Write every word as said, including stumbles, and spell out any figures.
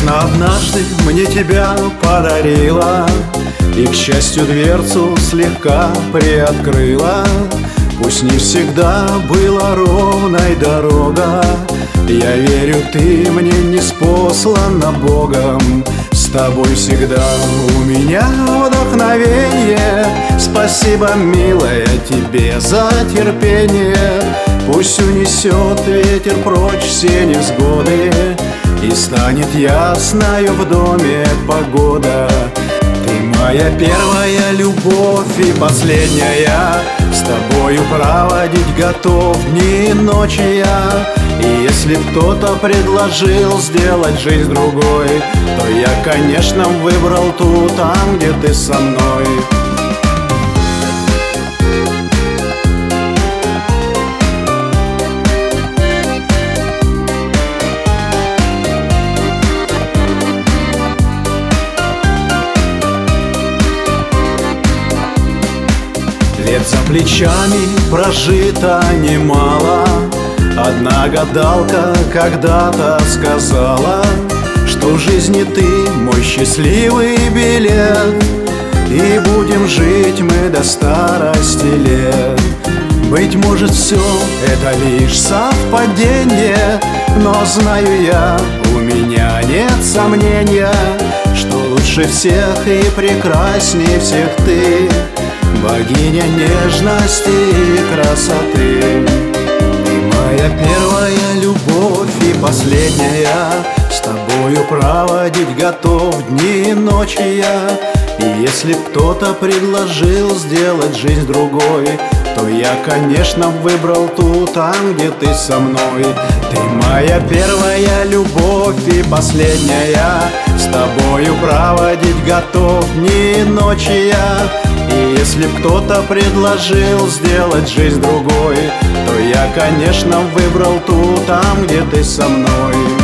Весна однажды мне тебя подарила, и, к счастью, дверцу слегка приоткрыла. Пусть не всегда была ровной дорога, я верю, ты мне не спослана Богом. С тобой всегда у меня вдохновение. Спасибо, милая, тебе за терпение. Пусть унесет ветер прочь все невзгоды, и станет ясною в доме погода. Ты моя первая любовь и последняя, с тобою проводить готов дни и ночи я. И если кто-то предложил сделать жизнь другой, то я, конечно, выбрал ту, там, где ты со мной. Лет за плечами прожито немало. Одна гадалка когда-то сказала, что в жизни ты мой счастливый билет, и будем жить мы до старости лет. Быть может, все это лишь совпадение, но знаю я, у меня нет сомнения, что лучше всех и прекрасней всех ты, богиня нежности и красоты. Ты моя первая любовь и последняя, с тобою проводить готов дни и ночи я. И если б кто-то предложил сделать жизнь другой, то я, конечно, выбрал ту, там, где ты со мной. Ты моя первая любовь и последняя, с тобою проводить готов дни и ночи я. И если б кто-то предложил сделать жизнь другой, то я, конечно, выбрал ту, там, где ты со мной.